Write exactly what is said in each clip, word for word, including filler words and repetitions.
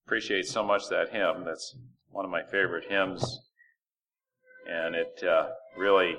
appreciate so much that hymn. That's one of my favorite hymns, and it uh, really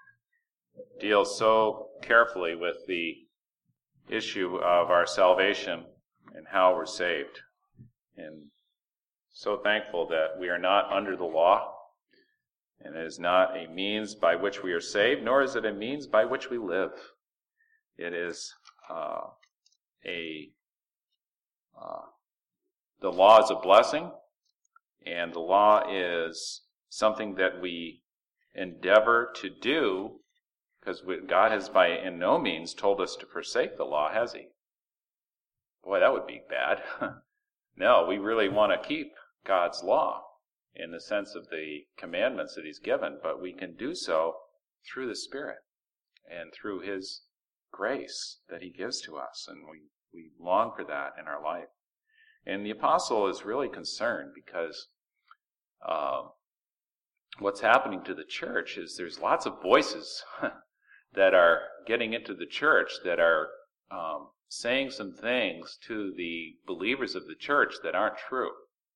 deals so carefully with the issue of our salvation and how we're saved. And so thankful that we are not under the law, and it is not a means by which we are saved, nor is it a means by which we live. It is uh, a uh, the law is a blessing, and the law is something that we endeavor to do, because God has by in no means told us to forsake the law, has he? Boy, that would be bad. No, we really want to keep God's law in the sense of the commandments that he's given, but we can do so through the Spirit and through his grace that he gives to us, and we, we long for that in our life. And the apostle is really concerned because uh, what's happening to the church is there's lots of voices that are getting into the church that are um, saying some things to the believers of the church that aren't true.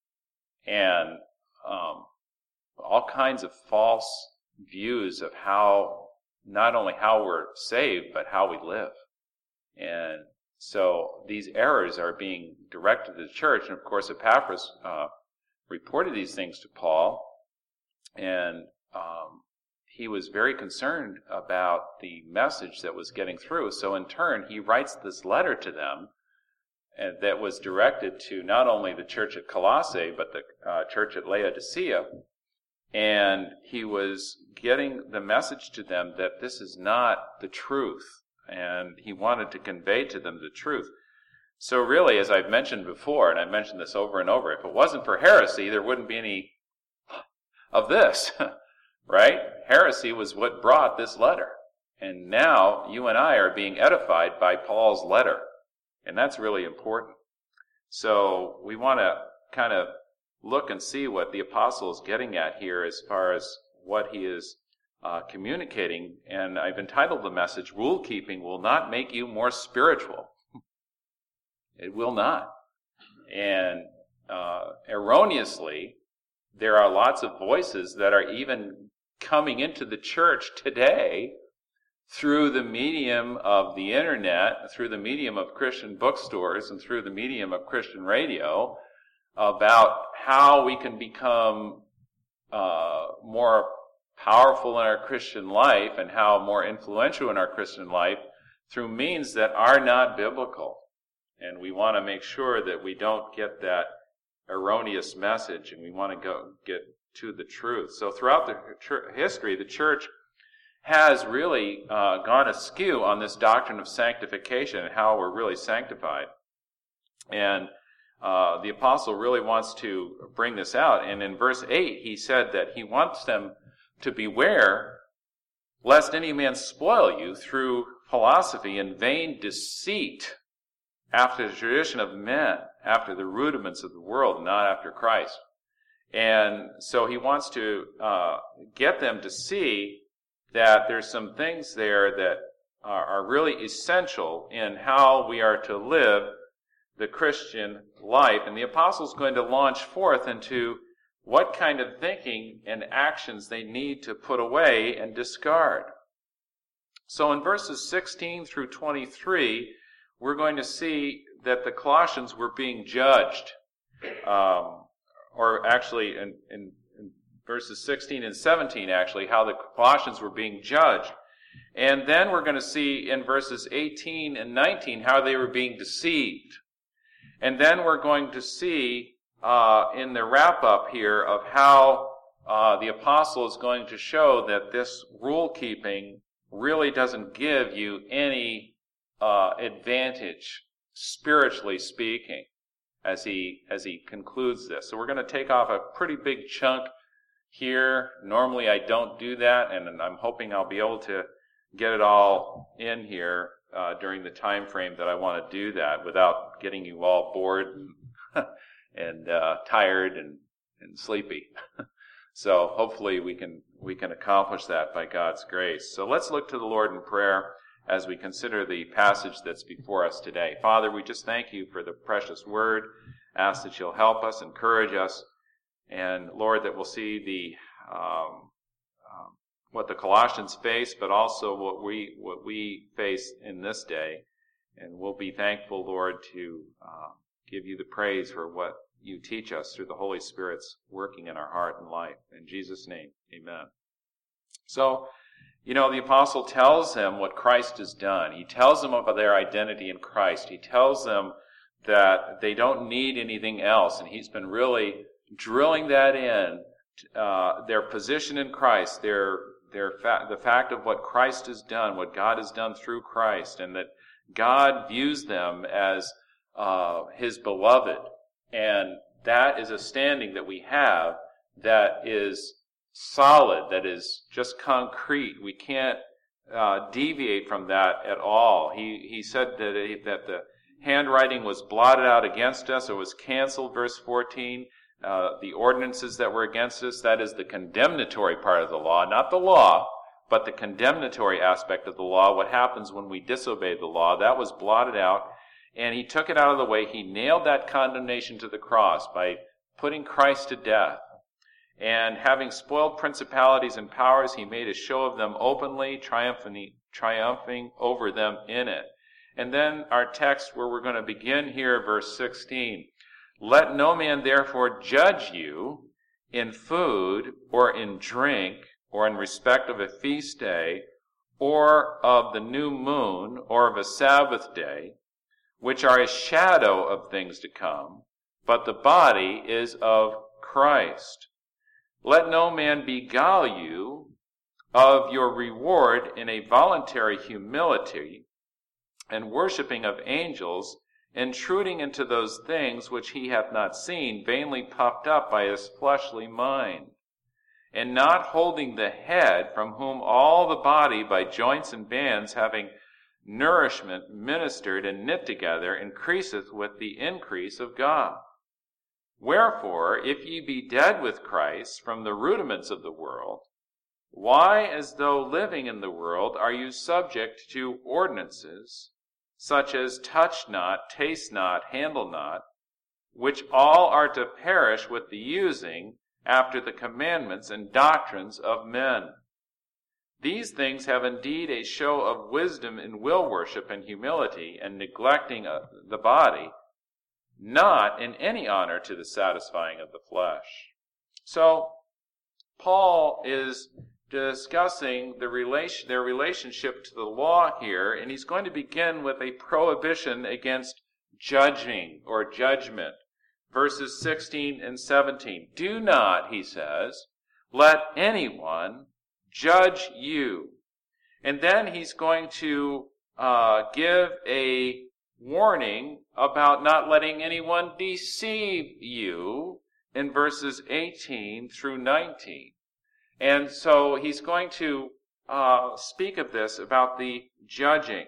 And um, all kinds of false views of how, not only how we're saved, but how we live. And so these errors are being directed to the church. And of course, Epaphras uh, reported these things to Paul, and um, he was very concerned about the message that was getting through. So in turn, he writes this letter to them and that was directed to not only the church at Colossae, but the uh, church at Laodicea. And he was getting the message to them that this is not the truth. And he wanted to convey to them the truth. So really, as I've mentioned before, and I've mentioned this over and over, if it wasn't for heresy, there wouldn't be any of this, right? Heresy was what brought this letter. And now you and I are being edified by Paul's letter. And that's really important. So we want to kind of look and see what the apostle is getting at here as far as what he is uh, communicating. And I've entitled the message, Rule Keeping Will Not Make You More Spiritual. It will not. And uh, erroneously, there are lots of voices that are even coming into the church today through the medium of the internet, through the medium of Christian bookstores, and through the medium of Christian radio, about how we can become uh, more powerful in our Christian life and how more influential in our Christian life through means that are not biblical. And we want to make sure that we don't get that erroneous message, and we want to go get to the truth. So throughout the ch- history, the church has really uh, gone askew on this doctrine of sanctification and how we're really sanctified. And uh, the apostle really wants to bring this out. And in verse eight, he said that he wants them to beware lest any man spoil you through philosophy and vain deceit, after the tradition of men, after the rudiments of the world, not after Christ. And so he wants to uh, get them to see that there's some things there that are, are really essential in how we are to live the Christian life. And the apostle's going to launch forth into what kind of thinking and actions they need to put away and discard. So in verses sixteen through twenty-three, we're going to see that the Colossians were being judged. Um, or actually, in, in, in verses sixteen and seventeen, actually, how the Colossians were being judged. And then we're going to see in verses eighteen and nineteen how they were being deceived. And then we're going to see uh, in the wrap-up here of how uh, the apostle is going to show that this rule-keeping really doesn't give you any uh, advantage, spiritually speaking, as he as he concludes this. So we're going to take off a pretty big chunk here. Normally I don't do that, and I'm hoping I'll be able to get it all in here uh, during the time frame that I want to do that without getting you all bored and, and uh, tired and, and sleepy. So hopefully we can we can accomplish that by God's grace. So let's look to the Lord in prayer as we consider the passage that's before us today. Father, we just thank you for the precious word. ask that you'll help us, encourage us, and Lord, that we'll see the um, um, what the Colossians face, but also what we what we face in this day. And we'll be thankful, Lord, to uh, give you the praise for what you teach us through the Holy Spirit's working in our heart and life. In Jesus' name, amen. So, you know, the apostle tells them what Christ has done. He tells them about their identity in Christ. He tells them that they don't need anything else. And he's been really drilling that in, uh, their position in Christ, their their fa- the fact of what Christ has done, what God has done through Christ, and that God views them as uh, his beloved. And that is a standing that we have that is solid, that is just concrete. We can't uh, deviate from that at all. He he said that, that the handwriting was blotted out against us, or was canceled, verse fourteen. Uh, the ordinances that were against us, that is the condemnatory part of the law, not the law, but the condemnatory aspect of the law, what happens when we disobey the law, that was blotted out, and he took it out of the way. He nailed that condemnation to the cross by putting Christ to death. And having spoiled principalities and powers, he made a show of them openly, triumphing, triumphing over them in it. And then our text where we're going to begin here, verse sixteen. Let no man therefore judge you in food or in drink or in respect of a feast day or of the new moon or of a Sabbath day, which are a shadow of things to come, but the body is of Christ. Let no man beguile you of your reward in a voluntary humility and worshiping of angels, intruding into those things which he hath not seen, vainly puffed up by his fleshly mind, and not holding the head, from whom all the body by joints and bands, having nourishment ministered and knit together, increaseth with the increase of God. Wherefore, if ye be dead with Christ from the rudiments of the world, why, as though living in the world, are you subject to ordinances, such as touch not, taste not, handle not, which all are to perish with the using after the commandments and doctrines of men? These things have indeed a show of wisdom in will worship and humility, and neglecting of the body, not in any honor to the satisfying of the flesh. So, Paul is discussing the relation, their relationship to the law here, and he's going to begin with a prohibition against judging or judgment. Verses sixteen and seventeen. Do not, he says, let anyone judge you. And then he's going to uh, give a warning about not letting anyone deceive you in verses eighteen through nineteen. And so he's going to uh, speak of this, about the judging.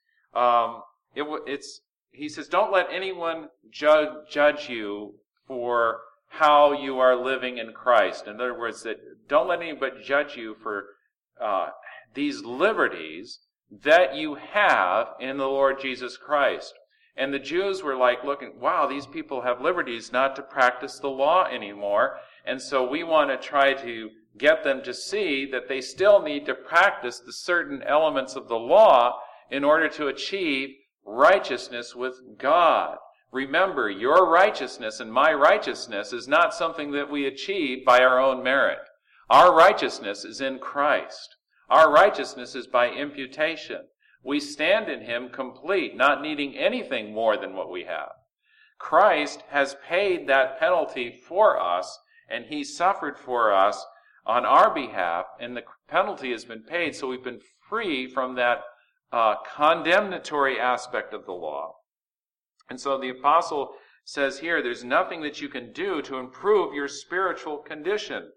Um, it, it's he says, don't let anyone judge, judge you for how you are living in Christ. In other words, that don't let anybody judge you for uh, these liberties that you have in the Lord Jesus Christ. And the Jews were like looking, wow, these people have liberties not to practice the law anymore. And so we want to try to get them to see that they still need to practice the certain elements of the law in order to achieve righteousness with God. Remember, your righteousness and my righteousness is not something that we achieve by our own merit. Our righteousness is in Christ. Our righteousness is by imputation. We stand in him complete, not needing anything more than what we have. Christ has paid that penalty for us, and he suffered for us on our behalf, and the penalty has been paid, so we've been free from that uh, condemnatory aspect of the law. And so the apostle says here, there's nothing that you can do to improve your spiritual condition.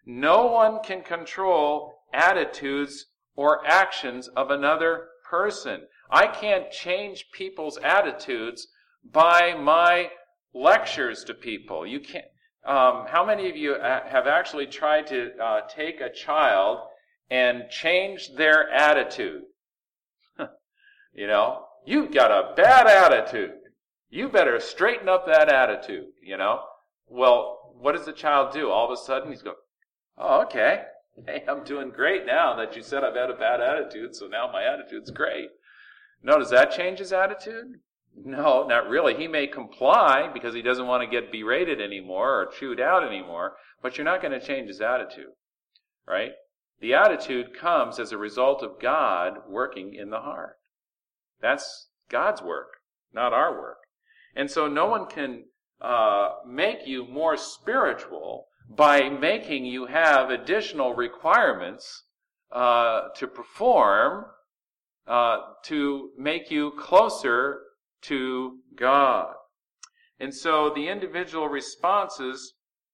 No one can control attitudes or actions of another person. I can't change people's attitudes by my lectures to people. You can't. Um, how many of you have actually tried to uh, take a child and change their attitude? You know, you've got a bad attitude. You better straighten up that attitude, you know. Well, what does the child do? All of a sudden he's going, oh, okay. Hey, I'm doing great now that you said I've had a bad attitude, so now my attitude's great. No, does that change his attitude? No, not really. He may comply because he doesn't want to get berated anymore or chewed out anymore, but you're not going to change his attitude, right? The attitude comes as a result of God working in the heart. That's God's work, not our work. And so no one can uh, make you more spiritual by making you have additional requirements uh, to perform uh, to make you closer to God. And so the individual responses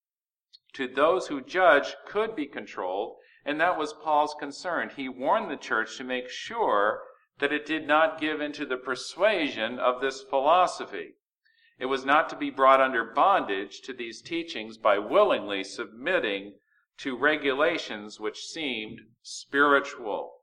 to those who judge could be controlled, and that was Paul's concern. He warned the church to make sure that it did not give into the persuasion of this philosophy. It was not to be brought under bondage to these teachings by willingly submitting to regulations which seemed spiritual.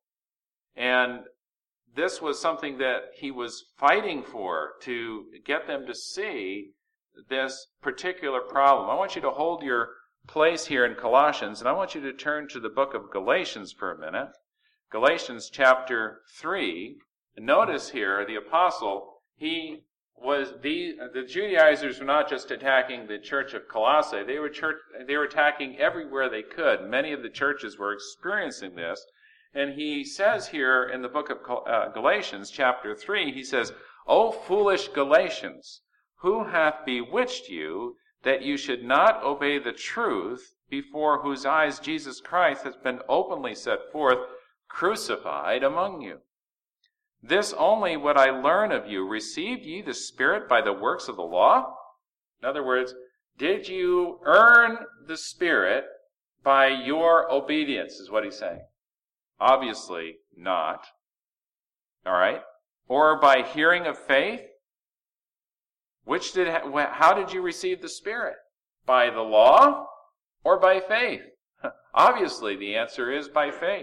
And this was something that he was fighting for, to get them to see this particular problem. I want you to hold your place here in Colossians, and I want you to turn to the book of Galatians for a minute. Galatians chapter three. Notice here, the apostle, he was the the Judaizers were not just attacking the church of Colossae. They were church, they were attacking everywhere they could. Many of the churches were experiencing this. And he says here in the book of uh, Galatians chapter three, he says, O foolish Galatians, who hath bewitched you that you should not obey the truth, before whose eyes Jesus Christ has been openly set forth, crucified among you? This only would I learn of you. Received ye the Spirit by the works of the law? In other words, did you earn the Spirit by your obedience, is what he's saying. Obviously not. All right? Or by hearing of faith? Which did, how did you receive the Spirit? By the law or by faith? Obviously the answer is by faith.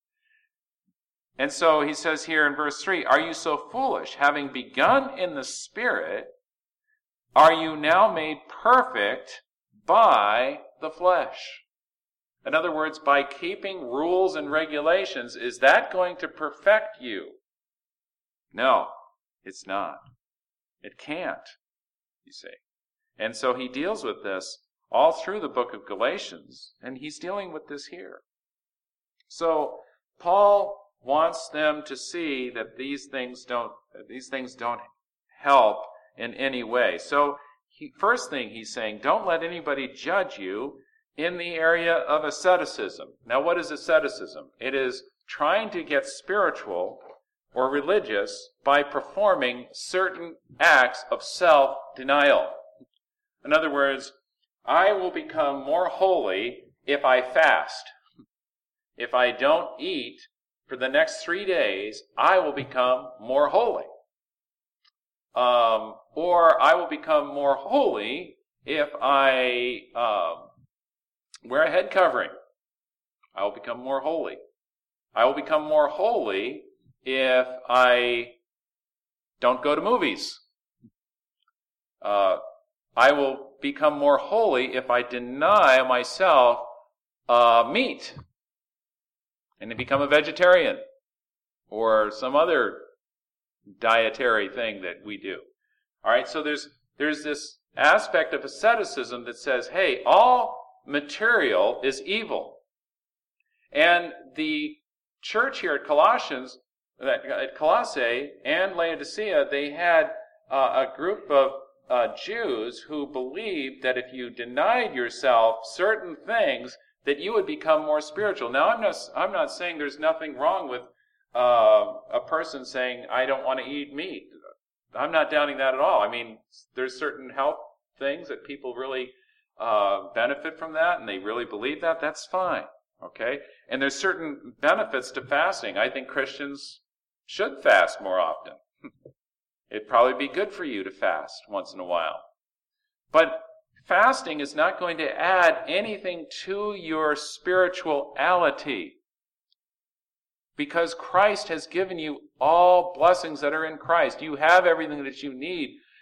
And so he says here in verse three, are you so foolish? Having begun in the Spirit, are you now made perfect by the flesh? In other words, by keeping rules and regulations, is that going to perfect you? No, it's not. It can't, you see. And so he deals with this all through the book of Galatians, and he's dealing with this here. So Paul wants them to see that these things don't these things don't help in any way. So he, first thing he's saying, don't let anybody judge you in the area of asceticism. Now, what is asceticism? It is trying to get spiritual or religious by performing certain acts of self-denial. In other words, I will become more holy if I fast. If I don't eat for the next three days, I will become more holy. Um, or I will become more holy if I um, wear a head covering. I will become more holy. I will become more holy if I don't go to movies. Uh, I will become more holy if I deny myself uh, meat and to become a vegetarian or some other dietary thing that we do. All right, so there's there's this aspect of asceticism that says, hey, all material is evil. And the church here at Colossians, at Colossae and Laodicea, they had uh, a group of uh, Jews who believed that if you denied yourself certain things, that you would become more spiritual. Now, I'm not, I'm not saying there's nothing wrong with uh, a person saying, I don't want to eat meat. I'm not doubting that at all. I mean, there's certain health things that people really uh, benefit from that, and they really believe that. That's fine, okay? And there's certain benefits to fasting. I think Christians should fast more often. It'd probably be good for you to fast once in a while. But fasting is not going to add anything to your spirituality, because Christ has given you all blessings that are in Christ. You have everything that you need.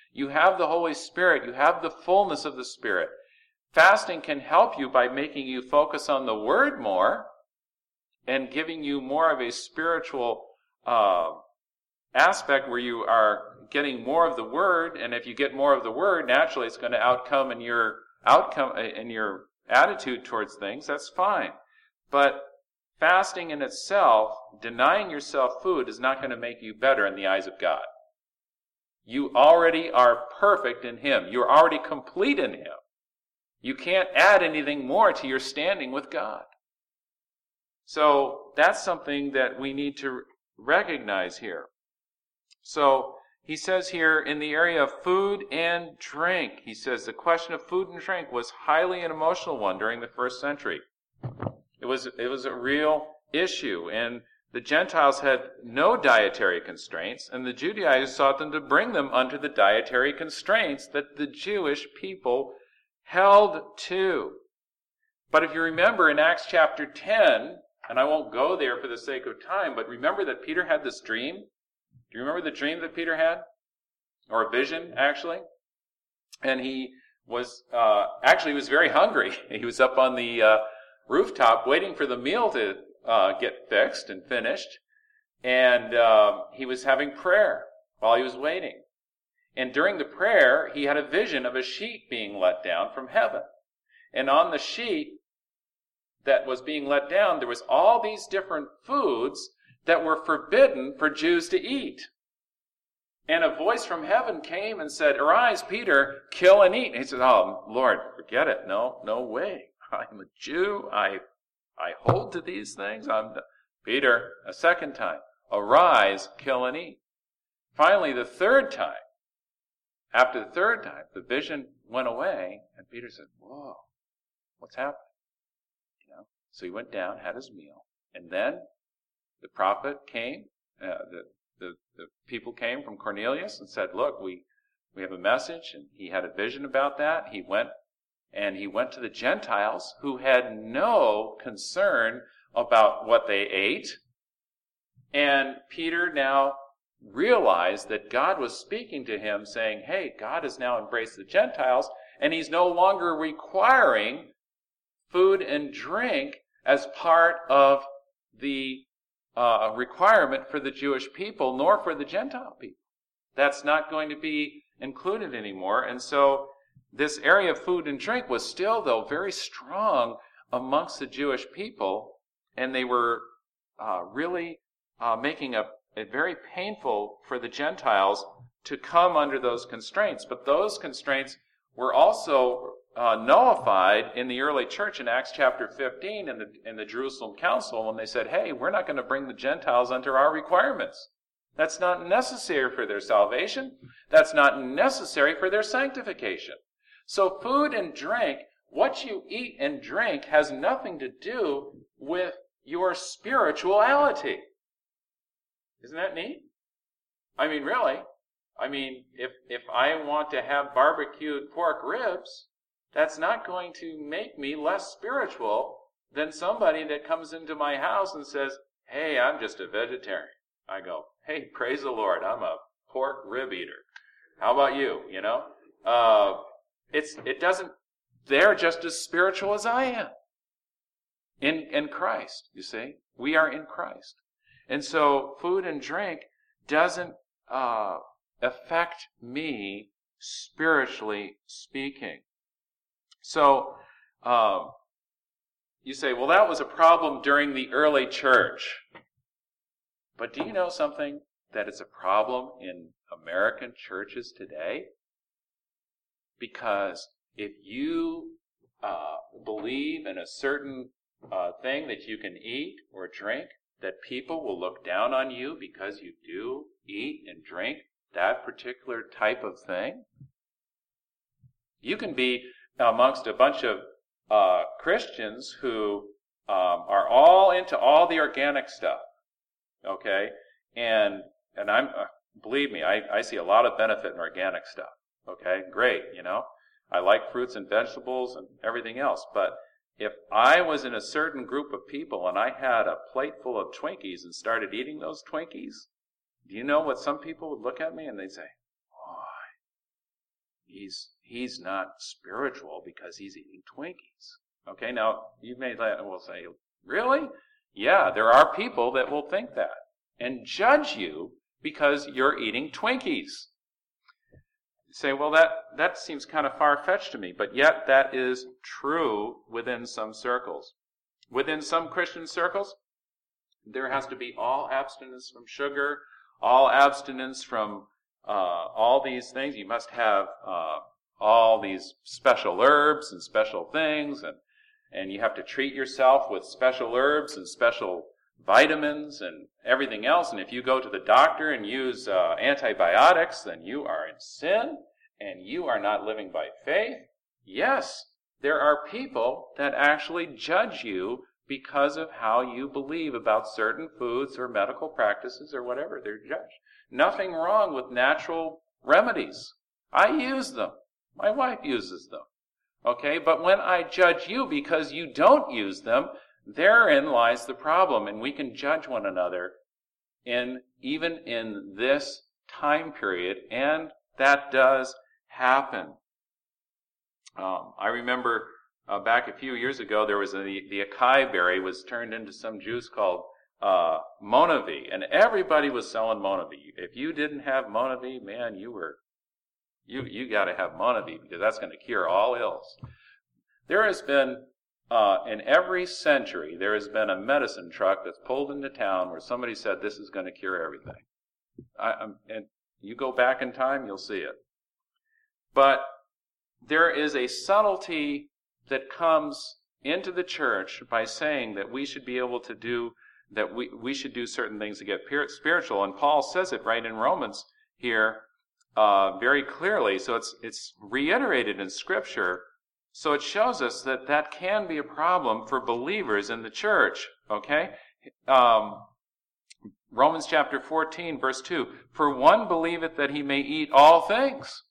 You have the Holy Spirit. You have the fullness of the Spirit. Fasting can help you by making you focus on the Word more and giving you more of a spiritual uh, aspect where you are getting more of the Word. And if you get more of the Word, naturally it's going to outcome in your outcome in your attitude towards things. That's fine. But fasting in itself, denying yourself food, is not going to make you better in the eyes of God. You already are perfect in Him. You're already complete in Him. You can't add anything more to your standing with God. So that's something that we need to recognize here. So he says here in the area of food and drink, he says the question of food and drink was highly an emotional one during the first century. It was, it was a real issue, and the Gentiles had no dietary constraints, and the Judaizers sought them to bring them under the dietary constraints that the Jewish people held to. But if you remember in Acts chapter ten, and I won't go there for the sake of time, but remember that Peter had this dream? Do you remember the dream that Peter had? Or a vision, actually? And he was, uh, actually he was very hungry. He was up on the uh, rooftop waiting for the meal to uh, get fixed and finished. And uh, he was having prayer while he was waiting. And during the prayer, he had a vision of a sheet being let down from heaven. And on the sheet that was being let down, there was all these different foods that were forbidden for Jews to eat. And a voice from heaven came and said, "Arise, Peter, kill and eat." And he said, "Oh, Lord, forget it. No, no way. I'm a Jew. I, I hold to these things. I'm the... Peter, a second time, "Arise, kill and eat." Finally, the third time, after the third time, the vision went away, and Peter said, "Whoa, what's happening?" You know. So he went down, had his meal, and then the prophet came, uh, the, the the people came from Cornelius and said, "Look, we we have a message," and he had a vision about that. He went, and he went to the Gentiles who had no concern about what they ate, and Peter now realized that God was speaking to him, saying, hey, God has now embraced the Gentiles, and he's no longer requiring food and drink as part of the uh, requirement for the Jewish people, nor for the Gentile people. That's not going to be included anymore. And so this area of food and drink was still, though, very strong amongst the Jewish people, and they were uh, really uh, making a It's very painful for the Gentiles to come under those constraints. But those constraints were also uh, nullified in the early church in Acts chapter fifteen in the, in the Jerusalem Council when they said, hey, we're not going to bring the Gentiles under our requirements. That's not necessary for their salvation. That's not necessary for their sanctification. So food and drink, what you eat and drink, has nothing to do with your spirituality. Isn't that neat? I mean, really. I mean, if if I want to have barbecued pork ribs, that's not going to make me less spiritual than somebody that comes into my house and says, hey, I'm just a vegetarian. I go, hey, praise the Lord, I'm a pork rib eater. How about you, you know? Uh, it's it doesn't, they're just as spiritual as I am. In, in Christ, you see. We are in Christ. And so food and drink doesn't uh, affect me spiritually speaking. So um, you say, well, that was a problem during the early church. But do you know something? That it's a problem in American churches today? Because if you uh, believe in a certain uh, thing that you can eat or drink, that people will look down on you because you do eat and drink that particular type of thing. You can be amongst a bunch of uh, Christians who um, are all into all the organic stuff, okay? And and I'm uh, believe me, I, I see a lot of benefit in organic stuff, okay? Great, you know? I like fruits and vegetables and everything else, but if I was in a certain group of people and I had a plate full of Twinkies and started eating those Twinkies, do you know what some people would look at me and they'd say, boy, he's he's not spiritual because he's eating Twinkies. Okay, now you may let will say, really? Yeah, there are people that will think that and judge you because you're eating Twinkies. You say, well, that, that seems kind of far-fetched to me, but yet that is true within some circles. Within some Christian circles, there has to be all abstinence from sugar, all abstinence from uh, all these things. You must have uh, all these special herbs and special things, and, and you have to treat yourself with special herbs and special vitamins and everything else. And if you go to the doctor and use uh, antibiotics, then you are in sin and you are not living by faith. Yes, there are people that actually judge you because of how you believe about certain foods or medical practices or whatever. They're judged. Nothing wrong with natural remedies. I use them. My wife uses them. Okay, but when I judge you because you don't use them, therein lies the problem, and we can judge one another in even in this time period, and that does happen. Um, I remember uh, back a few years ago, there was a, the acai berry was turned into some juice called uh, Monavi, and everybody was selling Monavi. If you didn't have Monavi, man, you were you you got to have Monavi because that's going to cure all ills. There has been Uh, in every century, there has been a medicine truck that's pulled into town where somebody said this is going to cure everything. I, um, and you go back in time, you'll see it. But there is a subtlety that comes into the church by saying that we should be able to do, that we, we should do certain things to get spiritual. And Paul says it right in Romans here uh, very clearly. So it's it's reiterated in Scripture. So it shows us that that can be a problem for believers in the church, okay? Um, Romans chapter fourteen, verse two, for one believeth that he may eat all things.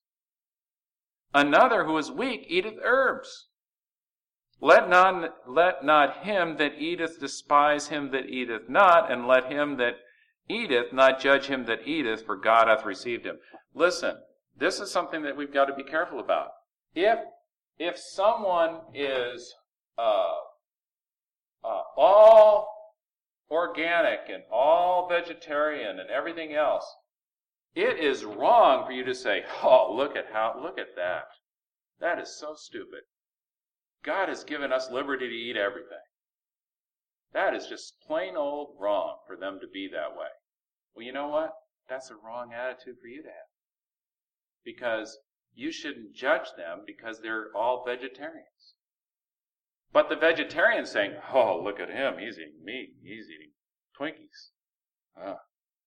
Another who is weak eateth herbs. Let not, let not him that eateth despise him that eateth not, and let him that eateth not judge him that eateth, for God hath received him. Listen, this is something that we've got to be careful about. If If someone is uh, uh, all organic and all vegetarian and everything else, it is wrong for you to say, "Oh, look at how, look at that. That is so stupid. God has given us liberty to eat everything." That is just plain old wrong for them to be that way. Well, you know what? That's a wrong attitude for you to have, because you shouldn't judge them because they're all vegetarians. But the vegetarian's saying, "Oh, look at him. He's eating meat. He's eating Twinkies. Uh,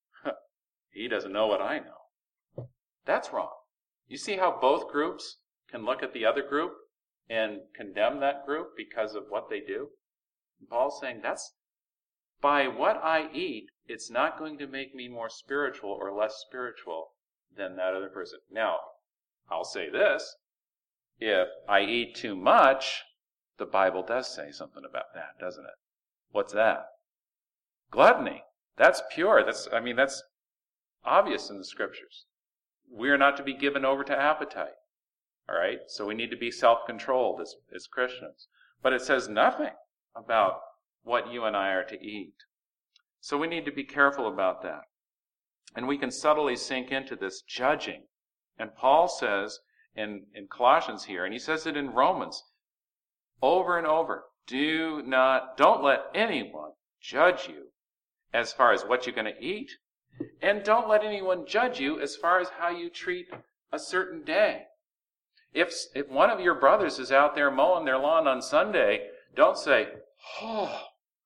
he doesn't know what I know." That's wrong. You see how both groups can look at the other group and condemn that group because of what they do? And Paul's saying, that's by what I eat, it's not going to make me more spiritual or less spiritual than that other person. Now, I'll say this, if I eat too much, the Bible does say something about that, doesn't it? What's that? Gluttony. That's pure. That's, I mean, that's obvious in the Scriptures. We are not to be given over to appetite. All right? So we need to be self-controlled as, as Christians. But it says nothing about what you and I are to eat. So we need to be careful about that. And we can subtly sink into this judging. And Paul says in, in Colossians here, and he says it in Romans over and over, do not, don't let anyone judge you as far as what you're going to eat, and don't let anyone judge you as far as how you treat a certain day. If, if one of your brothers is out there mowing their lawn on Sunday, don't say, "Oh,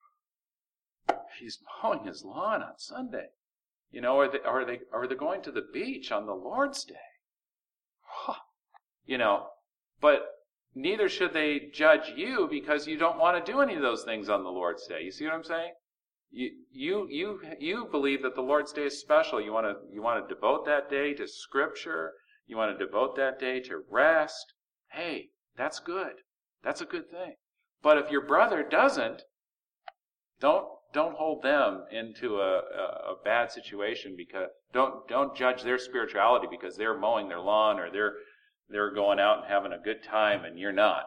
he's mowing his lawn on Sunday." You know, or they, are they, are they going to the beach on the Lord's Day? You know, but neither should they judge you because you don't want to do any of those things on the Lord's Day. You see what I'm saying? You you you you believe that the Lord's Day is special. You want to you want to devote that day to Scripture. You want to devote that day to rest. Hey, that's good. That's a good thing. But if your brother doesn't, don't don't hold them into a, a, a bad situation because don't don't judge their spirituality because they're mowing their lawn or they're they're going out and having a good time and you're not.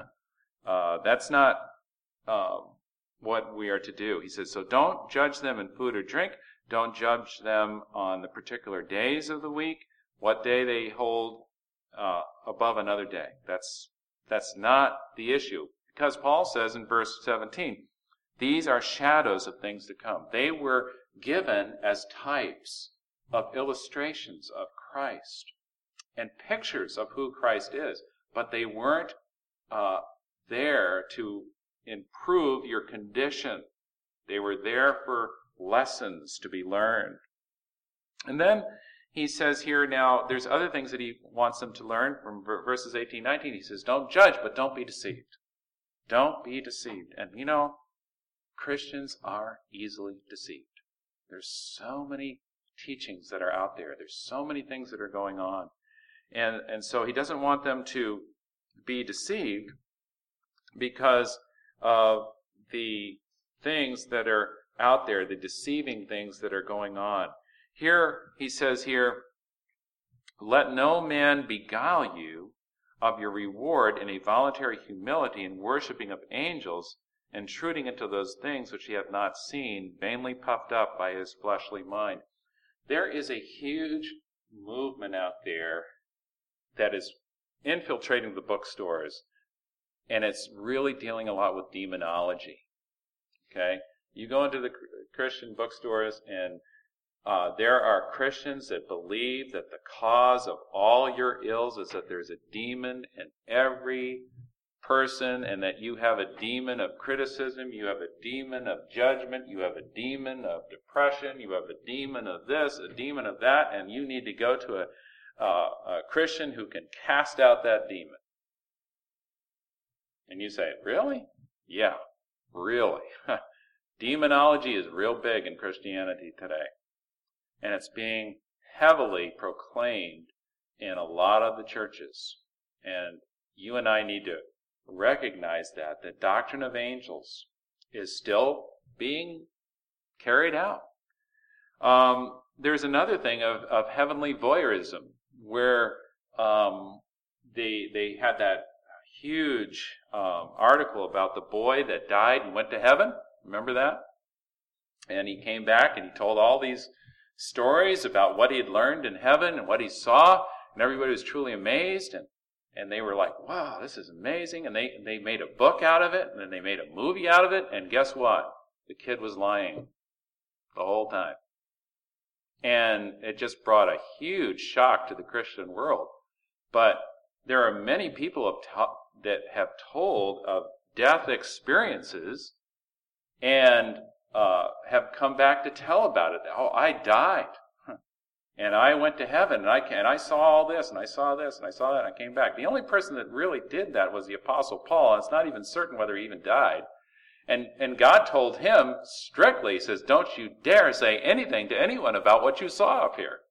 uh, that's not uh, what we are to do. He says, so don't judge them in food or drink. Don't judge them on the particular days of the week, what day they hold uh, above another day. That's that's not the issue. Because Paul says in verse seventeen, these are shadows of things to come. They were given as types of illustrations of Christ and pictures of who Christ is, but they weren't uh, there to improve your condition. They were there for lessons to be learned. And then he says here now, there's other things that he wants them to learn from verses eighteen, nineteen. He says, don't judge, but don't be deceived. Don't be deceived. And you know, Christians are easily deceived. There's so many teachings that are out there. There's so many things that are going on. And, and so he doesn't want them to be deceived because of the things that are out there, the deceiving things that are going on. Here, he says here, let no man beguile you of your reward in a voluntary humility and worshiping of angels, intruding into those things which he hath not seen, vainly puffed up by his fleshly mind. There is a huge movement out there that is infiltrating the bookstores, and it's really dealing a lot with demonology. Okay? You go into the Christian bookstores, and uh, there are Christians that believe that the cause of all your ills is that there's a demon in every person, and that you have a demon of criticism, you have a demon of judgment, you have a demon of depression, you have a demon of this, a demon of that, and you need to go to a, uh, a Christian who can cast out that demon. And you say, really? Yeah, really. Demonology is real big in Christianity today. And it's being heavily proclaimed in a lot of the churches. And you and I need to recognize that the doctrine of angels is still being carried out. Um, there's another thing of, of heavenly voyeurism, where um, they they had that huge um, article about the boy that died and went to heaven. Remember that? And he came back and he told all these stories about what he had learned in heaven and what he saw, and everybody was truly amazed, and And they were like, wow, this is amazing. And they, they made a book out of it, and then they made a movie out of it. And guess what? The kid was lying the whole time. And it just brought a huge shock to the Christian world. But there are many people that have told of death experiences and uh, have come back to tell about it. Oh, I died. And I went to heaven, and I and I saw all this, and I saw this, and I saw that, and I came back. The only person that really did that was the Apostle Paul, and it's not even certain whether he even died. And and God told him strictly, he says, don't you dare say anything to anyone about what you saw up here.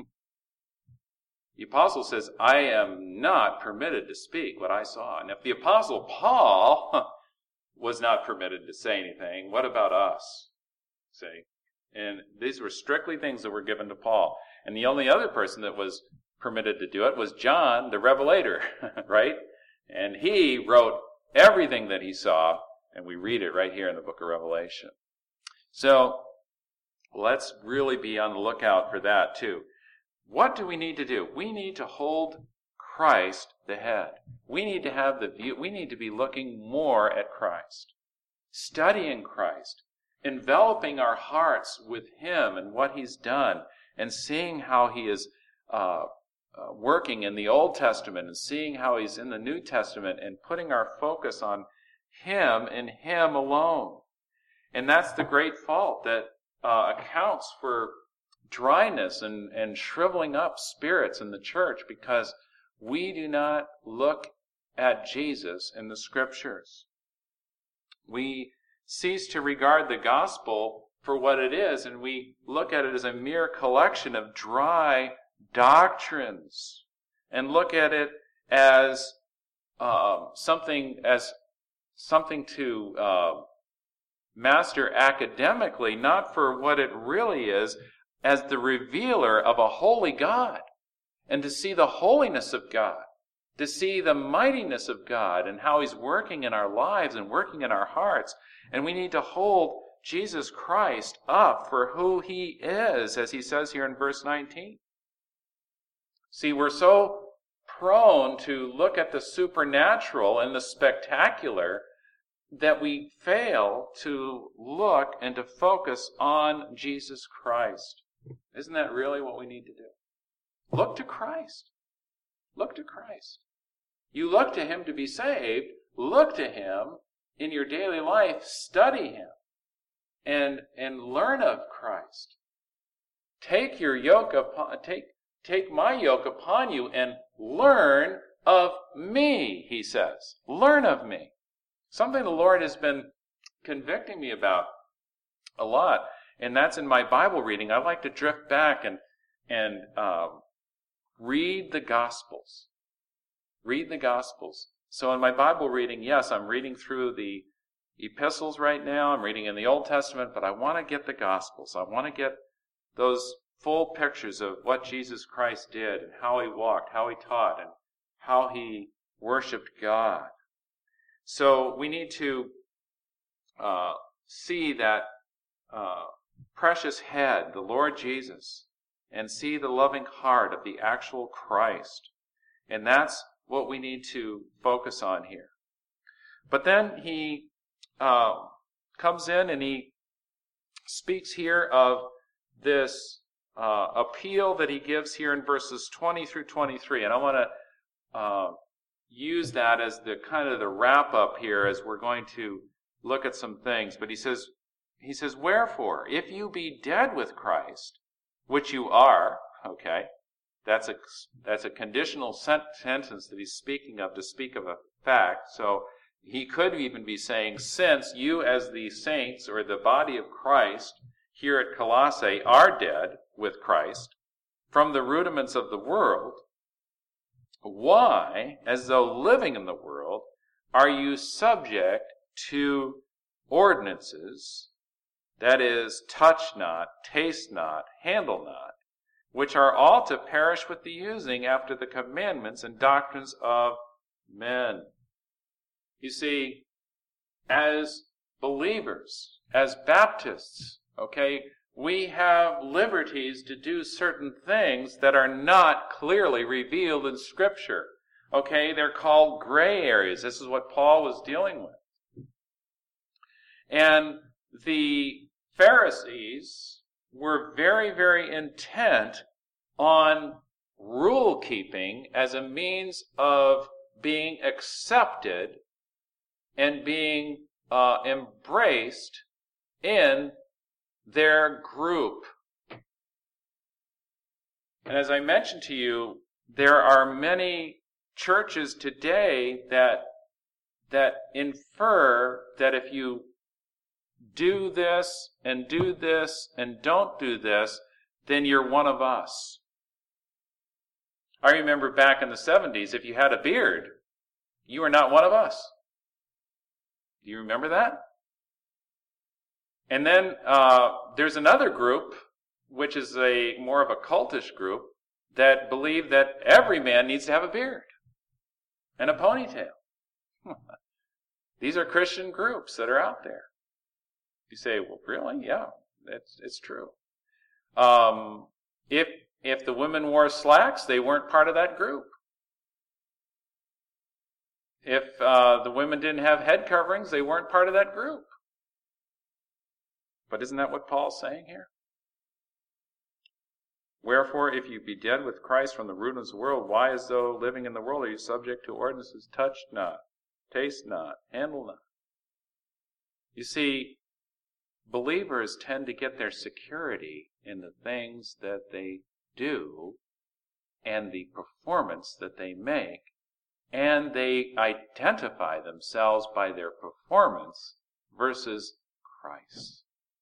The Apostle says, I am not permitted to speak what I saw. And if the Apostle Paul was not permitted to say anything, what about us? See? And these were strictly things that were given to Paul. And the only other person that was permitted to do it was John, the Revelator, right? And he wrote everything that he saw, and we read it right here in the book of Revelation. So let's really be on the lookout for that too. What do we need to do? We need to hold Christ the head. We need to have the view, we need to be looking more at Christ, studying Christ, enveloping our hearts with him and what he's done, and seeing how he is uh, uh, working in the Old Testament, and seeing how he's in the New Testament, and putting our focus on him and him alone. And that's the great fault that uh, accounts for dryness and, and shriveling up spirits in the church, because we do not look at Jesus in the Scriptures. We cease to regard the gospel for what it is, and we look at it as a mere collection of dry doctrines, and look at it as uh, something as something to uh, master academically, not for what it really is, as the revealer of a holy God, and to see the holiness of God, to see the mightiness of God and how He's working in our lives and working in our hearts. And we need to hold Jesus Christ up for who He is, as He says here in verse nineteen. See, we're so prone to look at the supernatural and the spectacular that we fail to look and to focus on Jesus Christ. Isn't that really what we need to do? Look to Christ. Look to Christ. You look to Him to be saved. Look to Him in your daily life. Study Him and, and learn of Christ. Take your yoke upon, take, take my yoke upon you and learn of me, He says. Learn of me. Something the Lord has been convicting me about a lot, and that's in my Bible reading. I like to drift back and, and um, read the Gospels. Read the Gospels. So in my Bible reading, yes, I'm reading through the epistles right now. I'm reading in the Old Testament, but I want to get the Gospels. I want to get those full pictures of what Jesus Christ did and how He walked, how He taught, and how He worshiped God. So we need to uh, see that uh, precious head, the Lord Jesus, and see the loving heart of the actual Christ. And that's what we need to focus on here. But then he uh, comes in and he speaks here of this uh, appeal that he gives here in verses twenty through twenty-three. And I want to uh, use that as the kind of the wrap up here as we're going to look at some things. But he says, he says, wherefore, if you be dead with Christ, which you are, okay, That's a, that's a conditional sentence that he's speaking of to speak of a fact. So he could even be saying, since you as the saints or the body of Christ here at Colossae are dead with Christ from the rudiments of the world, why, as though living in the world, are you subject to ordinances, that is, touch not, taste not, handle not, which are all to perish with the using after the commandments and doctrines of men. You see, as believers, as Baptists, okay, we have liberties to do certain things that are not clearly revealed in Scripture. Okay, they're called gray areas. This is what Paul was dealing with. And the Pharisees were very, very intent on rule keeping as a means of being accepted and being uh, embraced in their group. And as I mentioned to you, there are many churches today that that infer that if you do this and do this and don't do this, then you're one of us. I remember back in the seventies, if you had a beard, you were not one of us. Do you remember that? And then uh, there's another group, which is a more of a cultish group, that believe that every man needs to have a beard and a ponytail. These are Christian groups that are out there. You say, well, really? Yeah, it's, it's true. Um, if if the women wore slacks, they weren't part of that group. If uh, the women didn't have head coverings, they weren't part of that group. But isn't that what Paul's saying here? Wherefore, if you be dead with Christ from the rudiments of the world, why, as though living in the world, are you subject to ordinances? Touch not, taste not, handle not. You see, believers tend to get their security in the things that they do and the performance that they make, and they identify themselves by their performance versus Christ.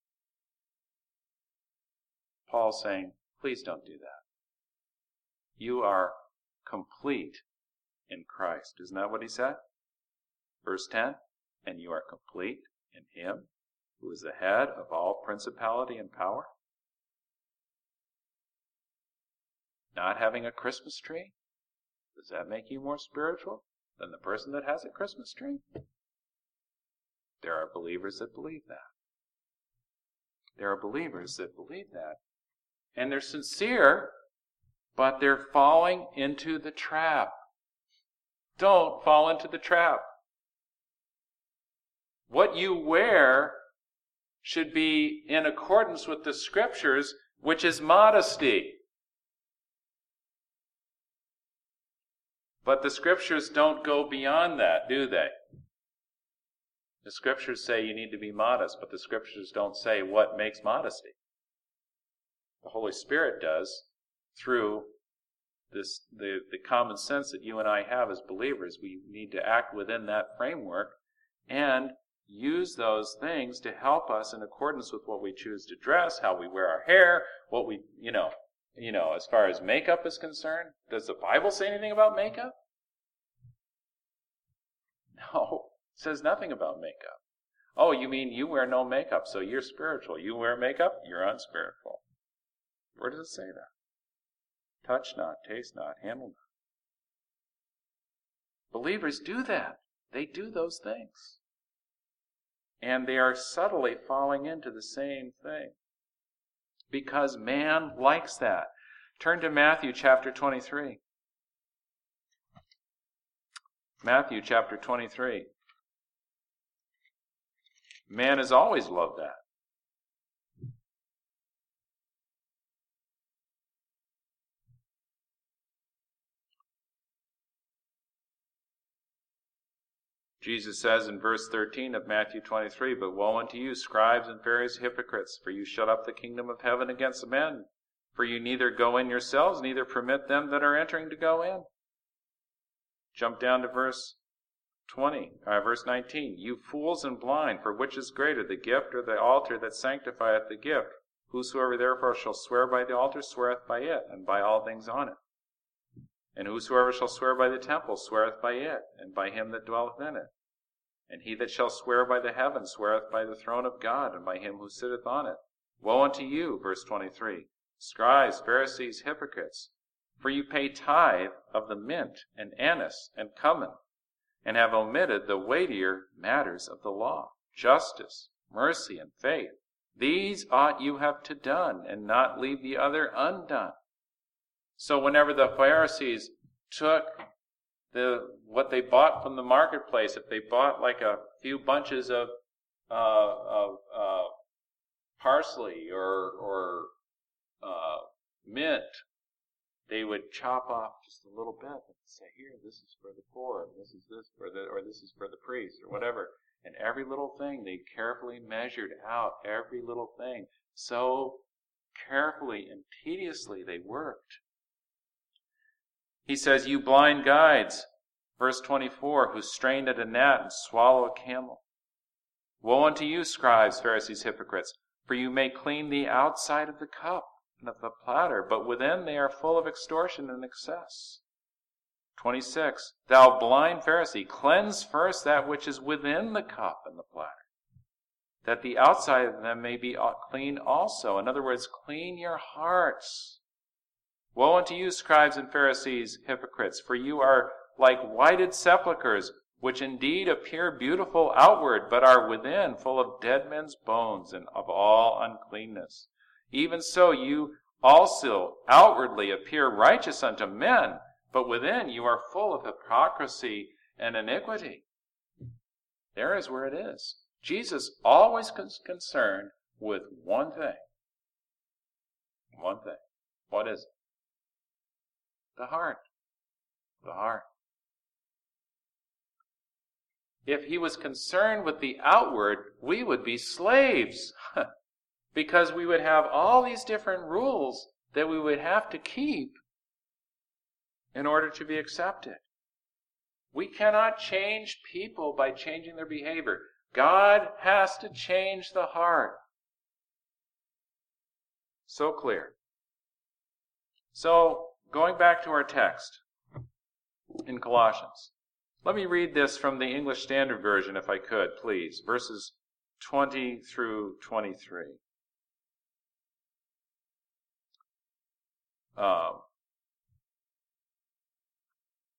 Paul's saying, please don't do that. You are complete in Christ. Isn't that what he said? Verse ten, and you are complete in Him who is the head of all principality and power. Not having a Christmas tree? Does that make you more spiritual than the person that has a Christmas tree? There are believers that believe that. There are believers that believe that. And they're sincere, but they're falling into the trap. Don't fall into the trap. What you wear should be in accordance with the Scriptures, which is modesty. But the Scriptures don't go beyond that, do they? The Scriptures say you need to be modest, but the Scriptures don't say what makes modesty. The Holy Spirit does through this the, the common sense that you and I have as believers. We need to act within that framework and use those things to help us in accordance with what we choose to dress, how we wear our hair, what we, you know, you know, as far as makeup is concerned. Does the Bible say anything about makeup? No, it says nothing about makeup. Oh, you mean you wear no makeup, so you're spiritual. You wear makeup, you're unspiritual. Where does it say that? Touch not, taste not, handle not. Believers do that. They do those things. And they are subtly falling into the same thing. Because man likes that. Turn to Matthew chapter twenty-three. Matthew chapter twenty-three. Man has always loved that. Jesus says in verse thirteen of Matthew twenty-three, "But woe unto you, scribes and Pharisees, hypocrites, for you shut up the kingdom of heaven against men. For you neither go in yourselves, neither permit them that are entering to go in." Jump down to verse twenty, uh, verse nineteen. "You fools and blind, for which is greater, the gift or the altar that sanctifieth the gift? Whosoever therefore shall swear by the altar sweareth by it, and by all things on it. And whosoever shall swear by the temple sweareth by it, and by him that dwelleth in it. And he that shall swear by the heaven sweareth by the throne of God, and by him who sitteth on it. Woe unto you," verse twenty-three, "scribes, Pharisees, hypocrites, for you pay tithe of the mint and anise and cumin, and have omitted the weightier matters of the law, justice, mercy, and faith. These ought you have to done, and not leave the other undone." So whenever the Pharisees took the what they bought from the marketplace, if they bought like a few bunches of uh, of uh, parsley or or uh, mint, they would chop off just a little bit and say, "Here, this is for the poor, and this is this for the, or this is for the priest, or whatever." And every little thing they carefully measured out, every little thing. So carefully and tediously they worked. He says, "You blind guides," verse twenty-four, "who strain at a gnat and swallow a camel. Woe unto you, scribes, Pharisees, hypocrites, for you may clean the outside of the cup and of the platter, but within they are full of extortion and excess." twenty-six, "Thou blind Pharisee, cleanse first that which is within the cup and the platter, that the outside of them may be clean also." In other words, clean your hearts. "Woe unto you, scribes and Pharisees, hypocrites, for you are like whited sepulchres, which indeed appear beautiful outward, but are within full of dead men's bones and of all uncleanness. Even so you also outwardly appear righteous unto men, but within you are full of hypocrisy and iniquity." There is where it is. Jesus always is concerned with one thing. One thing. What is it? The heart. The heart. If he was concerned with the outward, we would be slaves. Because we would have all these different rules that we would have to keep in order to be accepted. We cannot change people by changing their behavior. God has to change the heart. So clear. So, going back to our text in Colossians. Let me read this from the English Standard Version, if I could, please. Verses twenty through twenty-three. Um,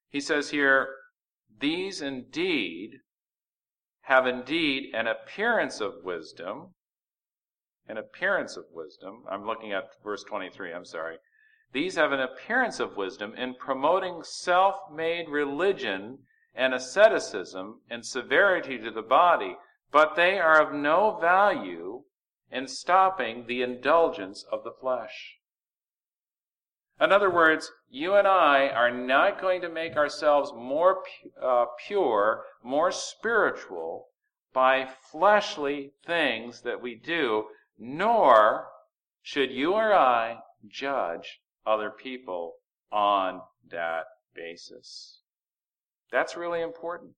He says here, these indeed have indeed an appearance of wisdom, an appearance of wisdom. I'm looking at verse twenty-three, I'm sorry. These have an appearance of wisdom in promoting self-made religion and asceticism and severity to the body, but they are of no value in stopping the indulgence of the flesh. In other words, you and I are not going to make ourselves more uh, pure, more spiritual by fleshly things that we do, nor should you or I judge other people on that basis. That's really important.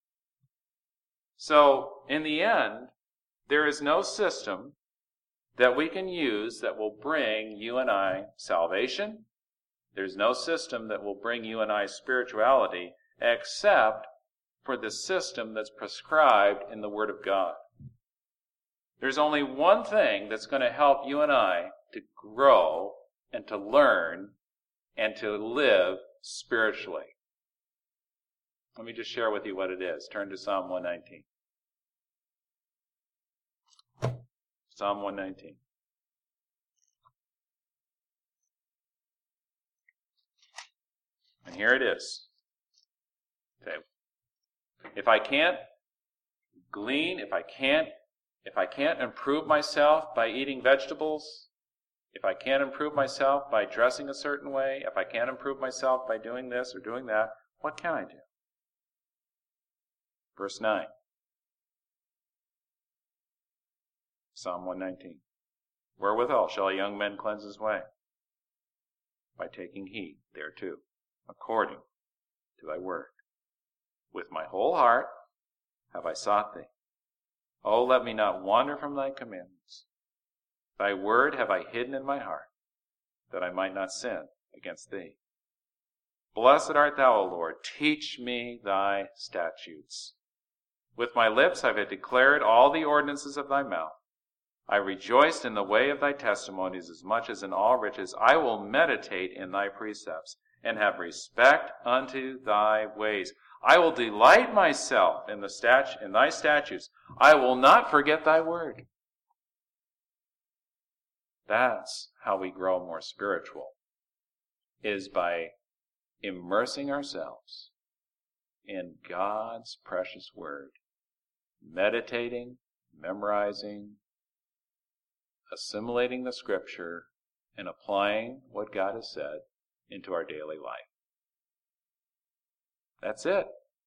So, in the end, there is no system that we can use that will bring you and I salvation. There's no system that will bring you and I spirituality except for the system that's prescribed in the Word of God. There's only one thing that's going to help you and I to grow and to learn and to live spiritually. Let me just share with you what it is. Turn to Psalm one nineteen. Psalm one nineteen. And here it is. Okay. If I can't glean, if I can't, if I can't improve myself by eating vegetables, if I can't improve myself by dressing a certain way, if I can't improve myself by doing this or doing that, what can I do? Verse nine. Psalm one nineteen. Wherewithal shall a young man cleanse his way? By taking heed thereto, according to thy word. With my whole heart have I sought thee. O let me not wander from thy commandments. Thy word have I hidden in my heart, that I might not sin against thee. Blessed art thou, O Lord. Teach me thy statutes. With my lips have I declared all the ordinances of thy mouth. I rejoiced in the way of thy testimonies as much as in all riches. I will meditate in thy precepts, and have respect unto thy ways. I will delight myself in the statu- in thy statutes. I will not forget thy word. That's how we grow more spiritual, is by immersing ourselves in God's precious word, meditating, memorizing, assimilating the scripture, and applying what God has said into our daily life. That's it.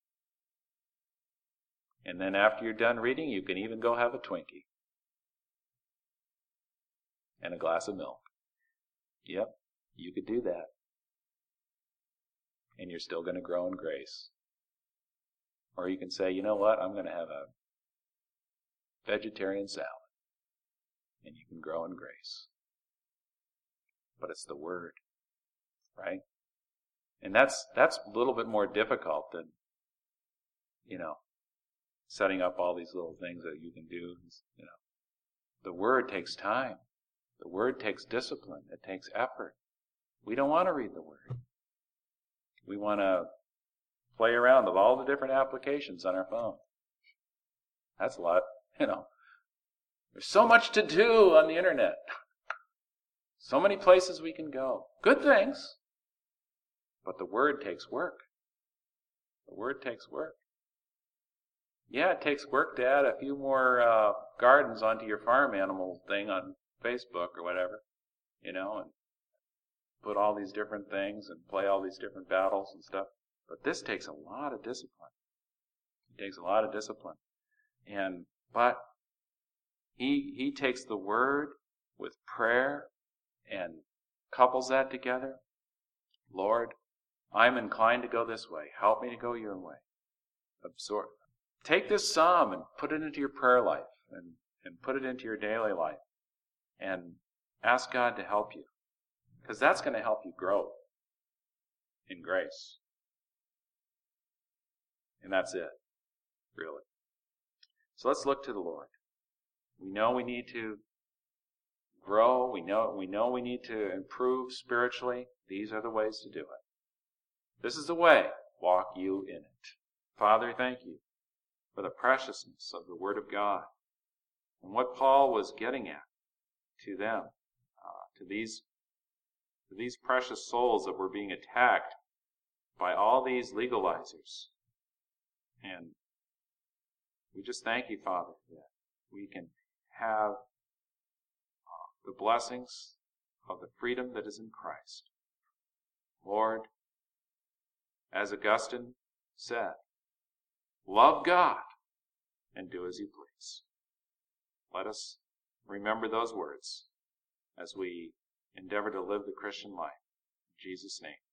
And then after you're done reading, you can even go have a Twinkie and a glass of milk. Yep, you could do that. And you're still going to grow in grace. Or you can say, you know what, I'm going to have a vegetarian salad. And you can grow in grace. But it's the Word, right? And that's that's a little bit more difficult than, you know, setting up all these little things that you can do. You know, the Word takes time. The Word takes discipline. It takes effort. We don't want to read the Word. We want to play around with all the different applications on our phone. That's a lot, you know. There's so much to do on the internet. So many places we can go. Good things. But the Word takes work. The Word takes work. Yeah, it takes work to add a few more uh, gardens onto your farm animal thing on Facebook or whatever, you know, and put all these different things and play all these different battles and stuff. But this takes a lot of discipline. It takes a lot of discipline. And, but he, he takes the Word with prayer and couples that together. Lord, I'm inclined to go this way. Help me to go your way. Absorb. Take this psalm and put it into your prayer life and, and put it into your daily life. And ask God to help you. Because that's going to help you grow in grace. And that's it, really. So let's look to the Lord. We know we need to grow. We know we know we need to improve spiritually. These are the ways to do it. This is the way. walk you in it. Father, thank you for the preciousness of the Word of God and what Paul was getting at to them, uh, to these, to these precious souls that were being attacked by all these legalizers. And we just thank you, Father, that we can have uh, the blessings of the freedom that is in Christ. Lord, as Augustine said, love God and do as you please. Let us remember those words as we endeavor to live the Christian life. In Jesus' name.